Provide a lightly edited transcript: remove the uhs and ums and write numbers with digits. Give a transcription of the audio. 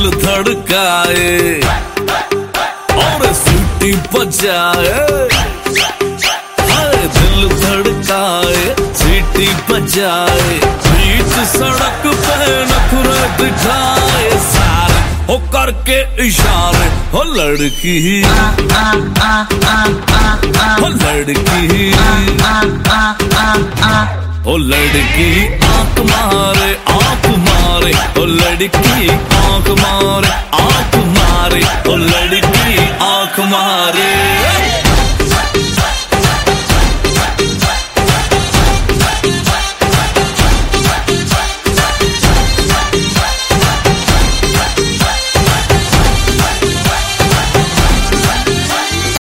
दिल धड़काए और सीटी बजाए, दिल धड़काए सीटी बजाए, बीच सड़क पे नखरे दिखाए सारे हो करके इशारे। हो लड़की हो लड़की हो लड़की आंख मारे आंख मारे, हो लड़की आंख मारे आंख मारे, हो लड़की आंख मारे।